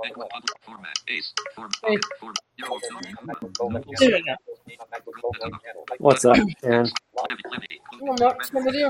Format. Ace. Form. Hey. Form. There we go. What's up, Aaron? Well, Mark's my video.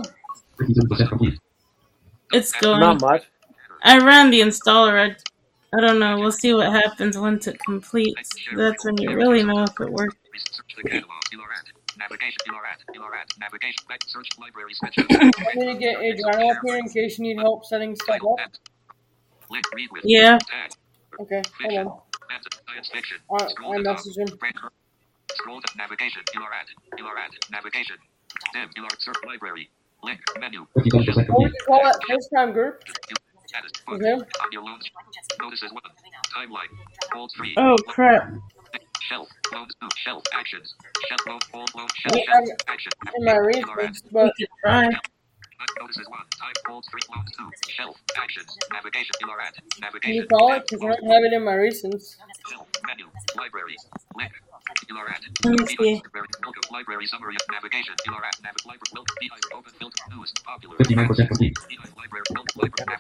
It's going. Not much. I ran the installer. I don't know. We'll see what happens once it completes. That's when you really know if it worked. Search the catalog. Navigation. Navigation. Back. Search library. I'm gonna get a journal up here in case you need help setting stuff up. Read with. Yeah. Okay, hold on. Science fiction. I message him. Scroll to navigation. Navigation. Dim. Search library. Link. Menu. What would you call that first time group? Status. Okay. Audio loans. Notices 1. Timeline. Hold 3. Oh crap. Shelf. Loans 2. Shelf. Actions. Shelf. Load. Hold. Load. I Shelf. have Action. in my research, but We could try. Notices 1. Time. Hold 3. Loans 2. Shelf. Actions. Navigation. can Navigation. you call it? Because I don't have it in my recents. Shelf. Menu. Library. Link. Let me see. Library summary of navigation. Library. Open filter. News. Popular. 59% complete. Library. Open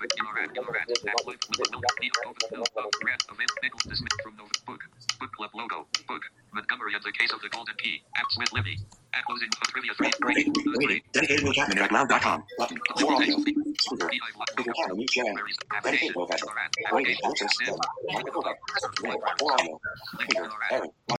from book. Book club logo. Book. Montgomery and the Case of the Golden Key. Apps with Libby. At closing trivia 3. Waiting. Dedicated Will Chapman at loud.com. Button. More audio. Speaker. Google Channel. New share. Dedicated Will Chapman. Waiting. Access. More audio. Speaker. Aaron.